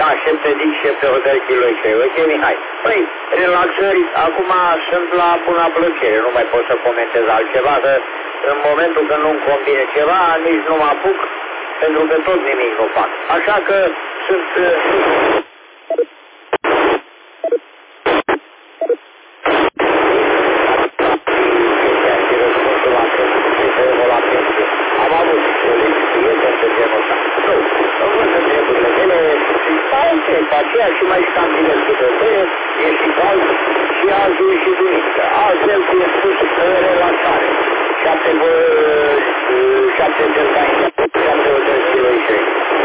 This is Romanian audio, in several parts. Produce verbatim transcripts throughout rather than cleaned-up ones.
șapte Dic, șapte Hotel Kilo trei. Ok, Mihai. Păi, relaxări, acum sunt la bună plăcere, nu mai pot să comentez altceva, că în momentul când nu-mi convine ceva, nici nu mă apuc, pentru că tot nimic nu fac. Așa că sunt... Am avut colegi, prieteni de genul ăsta. Nu, îmi văd în treburile mele, alte, pe aceea și mai stăm diversite bere, e și cald, și azi e și duminică. Altfel ți-e spus relaxare. Șapte, șapte Delta India, șapte Hotel Kilo trei.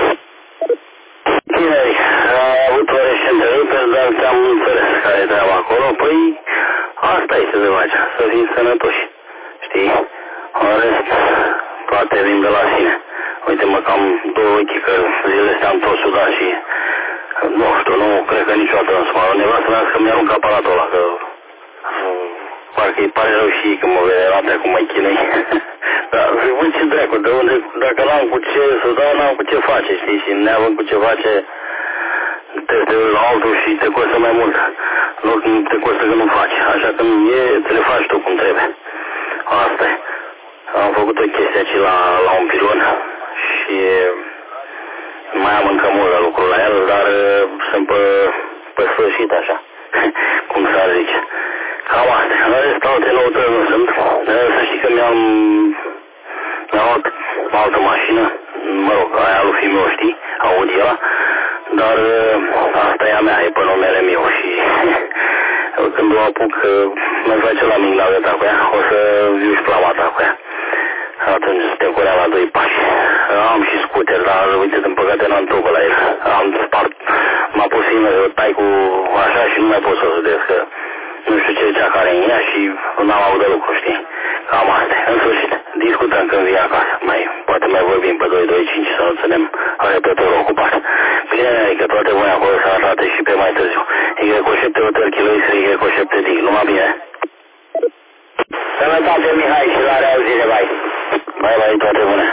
Tineri, am avut o recentă râperi, dar ți-am înțeles care e treaba acolo. Păi, asta e ce se face, să fim sănătoși, știi? În rest, toate vin de la sine. Uite-mă că am două ochi, că zilele astea am tot sudat și... Nu știu, nu cred că niciodată nu s-mă arunc. Nevastă mea că mi-arunc aparatul ăla, că... Parcă îi pare rău și că mă vede la acum mai chinui. Dar văd ce dracu, de unde, dacă n-am cu ce să dau, n-am cu ce face, știi? Și neavând cu ce face, te duci la altul și te costă mai mult. Nu te costă că nu faci. Așa că e, te le faci tu cum trebuie. Asta e. Am făcut o chestie aici la, la un pilon și mai am încă mult de lucru la el, dar sunt pe, pe sfârșit așa, cum s-ar zice. Cam asta. În rest, alte noutăți nu sunt. Să știi că mi-am mi-am luat altă mașină, mă rog, aia lui fiul meu, știi, Audi ăla, dar asta e a mea, e pe numele meu și când o apuc, mă face la mingnaveta cu ea, o să viu și plamata cu ea. Atunci suntem cu ea la doi pași. Am și scooter, dar uite, din păcate n-am tocul la el. Am spart, m-a pus ină, eu tai cu așa și nu mai pot să o sudesc, că nu știu ce cea care e în ea și n-am avut de lucru, știi? Cam asta. În sfârșit, discutăm când vii acasă. Mai, poate mai vorbim pe doi doi cinci să nu ținem repetorul ocupat. Bine, adică toate bune acolo să arate și pe mai târziu. Y cu șapte Hotel Kilo trei, Y cu șapte Dic. Numai bine. Sănătate, Mihai, și la reauzire, bai. Bai, bai, toate bune.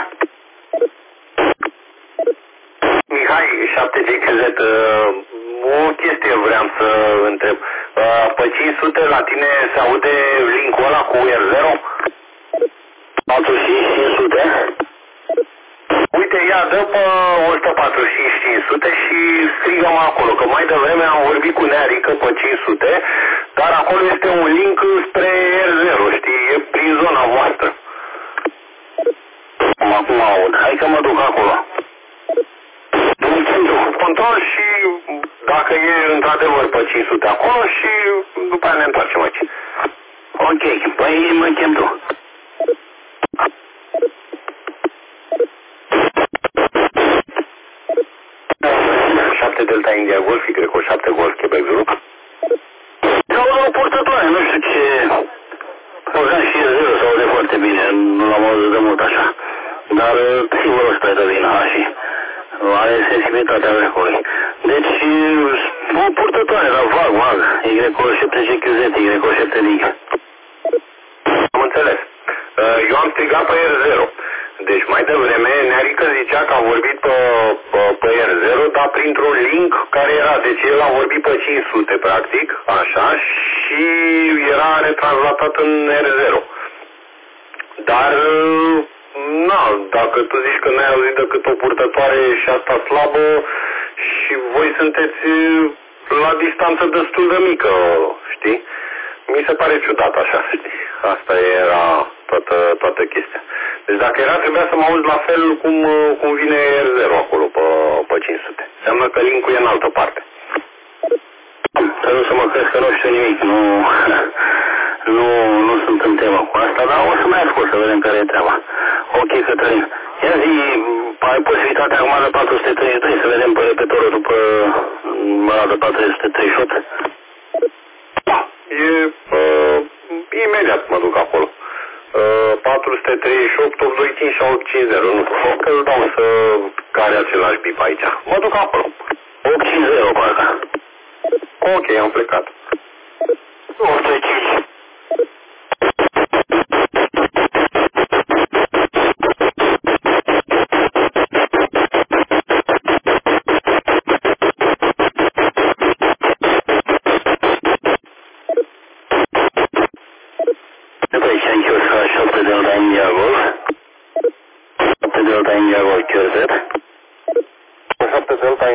Mihai, șapte G K Z, o chestie vreau să întreb. Pe cinci sute la tine se aude link-ul ăla cu R zero? patru și cinci sute? Uite, ia, dă pe o sută patruzeci și cinci cinci sute și strigă-mă acolo, că mai devreme am vorbit cu Nearică pe cinci sute, dar acolo este un link spre R zero, știi, e prin zona voastră. Acum aud, hai că mă duc acolo. Control și dacă e într-adevăr pe cinci sute acolo și după aia ne întoarcem aici. Ok, păi mă chem tu. șapte Delta India Golf, Y cu șapte Golf, Quebec Zulu. Sau o purtătoare, nu știu ce... Organ și zero sau de foarte bine, nu l-am auzit de mult așa. Dar sigur ăsta e de vină, și are sensibilitatea vecului. Deci, o purtătoare, dar vag, vag, Y cu șapte G Q Z, Y cu șapte Dic. Am înțeles. Eu am strigat pe R zero. Deci mai devreme Nearică zicea că a vorbit pe, pe, pe R zero, dar printr-un link care era, deci el a vorbit pe cinci sute practic, așa, și era retranslatat în R zero. Dar, na, dacă tu zici că n-ai auzit decât o purtătoare și asta slabă și voi sunteți la distanță destul de mică, știi? Mi se pare ciudat așa, știi? Asta era toată, toată chestia. Deci dacă era, trebuia să mă auzi la fel cum, cum vine R zero acolo pe, pe cinci sute. Înseamnă că link-ul e în altă parte. Să nu să mă crezi că nu știu nimic, nu, nu, nu sunt în temă cu asta, dar o să mai ascult să vedem care e treaba. Ok, Cătălin. Ia zi, ai posibilitatea acum de patru sute treizeci și trei să vedem pe repetorul după ăla de patru sute treizeci și opt? Da, e, uh, imediat mă duc acolo. Uh, patru sute treizeci și opt, opt doi cinci și opt cinci zero, nu știu, că îl dau să care același bip aici. Mă duc acolo. opt cinci zero, parcă. Ok, am plecat. opt doi cinci.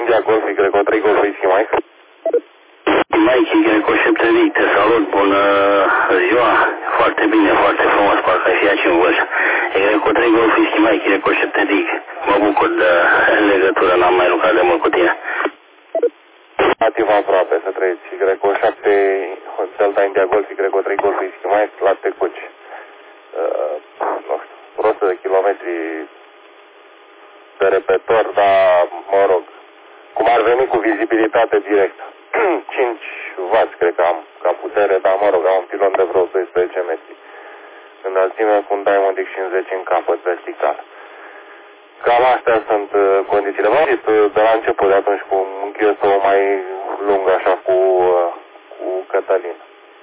India Golf, Y trei Golf Whisky Mike. Mike, Y șapte Vic, te salut, bună ziua, foarte bine, foarte frumos, parcă și aici în vârș. Y trei Golf Whisky Mike, Y șapte Vic, mă bucur de legătură, n-am mai lucrat de mult cu tine. Activ aproape, să trăiți, Y șapte Delta India Golf, Y trei Golf Whisky Mike, la Tecuci. Uh, nu știu, o sută de kilometri de repetor, dar, mă rog, cum ar veni cu vizibilitate directă. cinci wați, cred că am, ca putere, dar, mă rog, am un pilon de vreo doisprezece metri. Înălțime cu un Diamond X cincizeci în capăt vertical. Cam astea sunt uh, condițiile. M-am zis uh, de la început, de atunci, cu un chiosou mai lung, așa, cu, uh, cu Cătălin.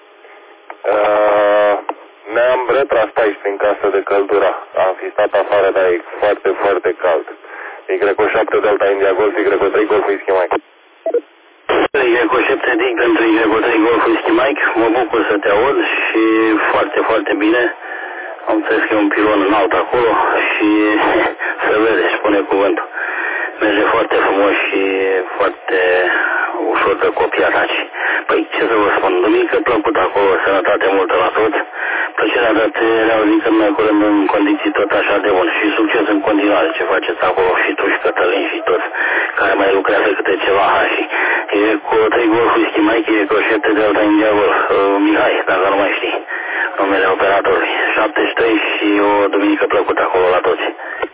Uh, Ne-am retras pe aici prin casă de căldură. Am fi stat afară, dar e foarte, foarte cald. Y șapte Delta India Golf, Y trei Golf Whisky Mike. Y șapte Dic pentru Y trei Golf Whisky Mike, mă bucur să te aud și foarte, foarte bine. Am înțeles că e un pilon înalt acolo și se vede, spune cuvântul. Merge foarte frumos și foarte ușor de copiat aici. Păi, ce să vă spun, duminică plăcut acolo, sănătate multă la toți. Plăcerea de a te reauzi că noi curând în condiții tot așa de bun și succes în continuare ce faceți acolo și tu și Cătălin și toți care mai lucrează câte ceva și e cu trei Golf Whisky Mike, e cu șapte Delta India Golf, uh, Mihai, dacă nu mai știi, numele operatorului, șaptezeci și trei și o duminică plăcută acolo la toți.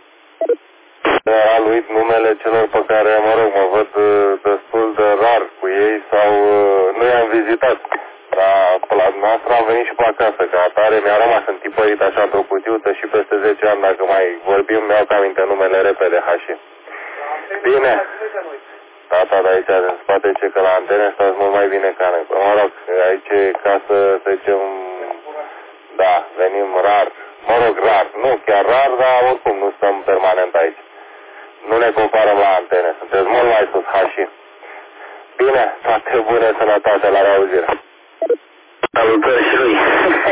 Am uit numele celor pe care, mă rog, mă văd destul de rar cu ei sau nu i-am vizitat. Dar la noastră am venit și pe acasă, ca atare mi-a rămas întipărit așa într-o cutiuță și peste zece ani, dacă mai vorbim, mi-au cam aminte numele repede, Hași. Bine. Tata de aici, din spate, ce că la antene stați mult mai bine ca noi. Mă rog, aici e ca să zicem, da, venim rar. Mă rog, rar. Nu chiar rar, dar oricum nu stăm permanent aici. Nu ne comparăm la antene. Sunteți mult mai sus, Hași. Bine, toate bune, sănătate, la reauzire. Salutări și lui.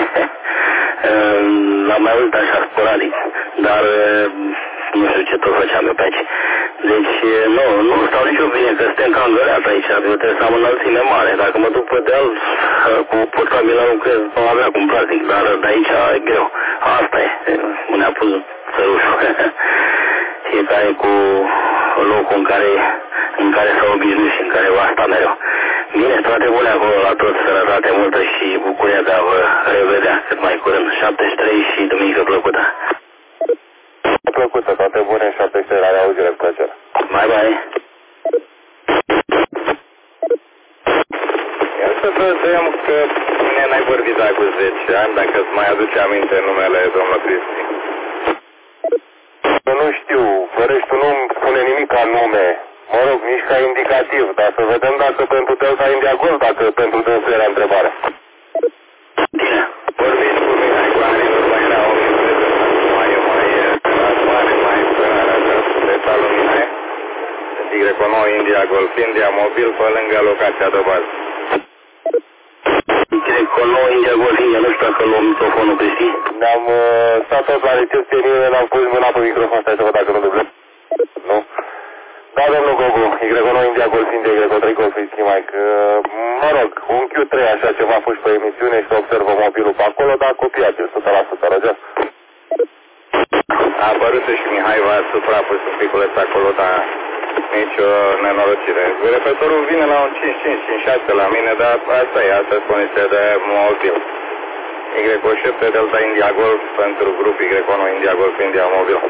L-am mai auzit așa sporadic, dar nu știu ce tot făceam eu pe aici. Deci nu, nu stau nici eu bine, că suntem cam găreat aici, eu trebuie să am înălțime mare. Dacă mă duc pe deal cu portabil la lucrez, nu avea cum practic, dar de aici e greu. Asta e, ne-a pus țărușul. Fiecare cu locul în care, în care s-a obișnuit și în care va sta mereu. Bine, toate bune acolo la toți, sănătate multă și bucuria de a vă revedea cât mai curând. șaptezeci și trei și duminică plăcută. Plăcută, toate bune, șaptezeci și trei, la reauzire, cu plăcere. Bye, bye. Ia să vedem că ne n-ai vorbit de acum zece ani, dacă îți mai aduce aminte numele domnului Cristi. Nu știu, Fărești, nu-mi spune nimic ca nume, mă rog, nici ca indicativ, dar să vedem dacă pentru Delta India Golf, dacă pentru dânsul era întrebare. Bine, vorbiți cu Mihai Clarin, urmă era o minute, mai e mai mare, mai spărare, de salut Mihai, Y nouă India Golf, India Mobil, pe lângă locația de bază. Y nouă India Golf, India, nu știu dacă luăm microfonul, Cristi. Ne-am uh, stat tot la recepție, nimeni ne-am pus mâna pe microfon, stai să văd dacă nu dublăm. Nu? Da, domnul Gogu, Y nouă India Golf, India, Y trei Golf Whisky Mike. Uh, mă rog, un Q trei așa ceva a fost pe emisiune și observă mobilul pe acolo, dar copiabil, o sută la sută, răgeați. A apărut și Mihai v-a suprapus un piculeț acolo, dar nici o nenorocire. Repetorul vine la un cinci cinci cinci șase la mine, dar asta e, asta spune de mobil. Y șapte Delta India Golf pentru grup Y nouă India Golf, India Mobil.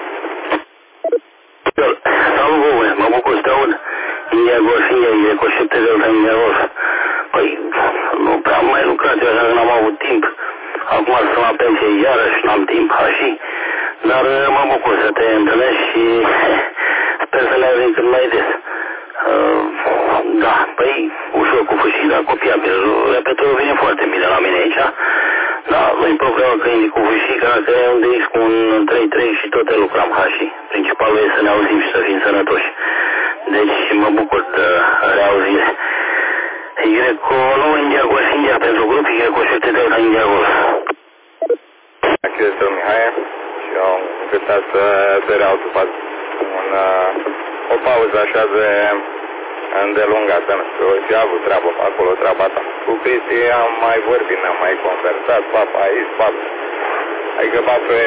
Salut, Gogule, mă bucur să te aud. India Golf, India, Y șapte Delta India Golf. Păi, nu prea am mai lucrat, eu așa că n-am avut timp. Acum sunt la pensie iarăși, n-am timp, așa. Dar mă bucur să te întâlnesc și sper să le avem cât mai des. Uh, da, păi, ușor cu fâșii, dar copiabil. Repetorul vine foarte bine la mine aici. Da, nu-i problemă că e cu fâșii, că dacă e un D X cu un trei trei și tot lucram hași. Principalul e să ne auzim și să fim sănătoși. Deci mă bucur de reauzire. Y nouă India Golf, India pentru grup, Y șapte Delta India Golf. Aici este Mihai și eu am găsit să te reau după un, uh, o pauză așa de îndelungată, nu știu, și a avut treabă acolo, treaba ta. Cu Cristi am mai vorbit, ne-am mai conversat, papa aici, papa. Adică ba pe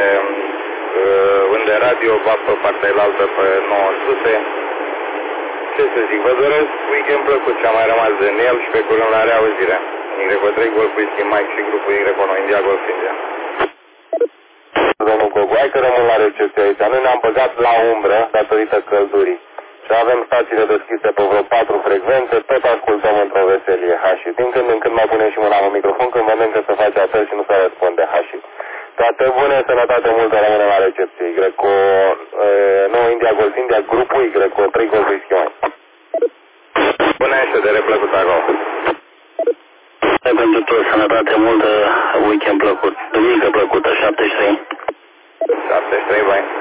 unde radio, ba pe partea altă pe nouă sute. Ce să zic, vă doresc weekend plăcut, ce-a mai rămas din el și pe curând la reauzire. Y trei Golf Whisky Mike și grupul Y unu India Golf India. Domnul Gogu, hai că rămân la recepție aici. Noi ne-am băgat la umbră datorită căldurii. Și avem stațiile deschise pe vreo patru frecvențe, tot ascultăm într-o veselie Hashi. Din când în când mai punem și mâna pe microfon când vedem că se face apel și nu se răspunde Hashi. Toate bune, sănătate multă, rămâne la recepție. Y nouă India Golf India, grupul Y trei Golf Whisky Mike. Bună ședere, plăcut acolo. Pentru toți, sănătate multă, weekend plăcut, duminică plăcută, șaptezeci și trei. șaptezeci și trei, bye.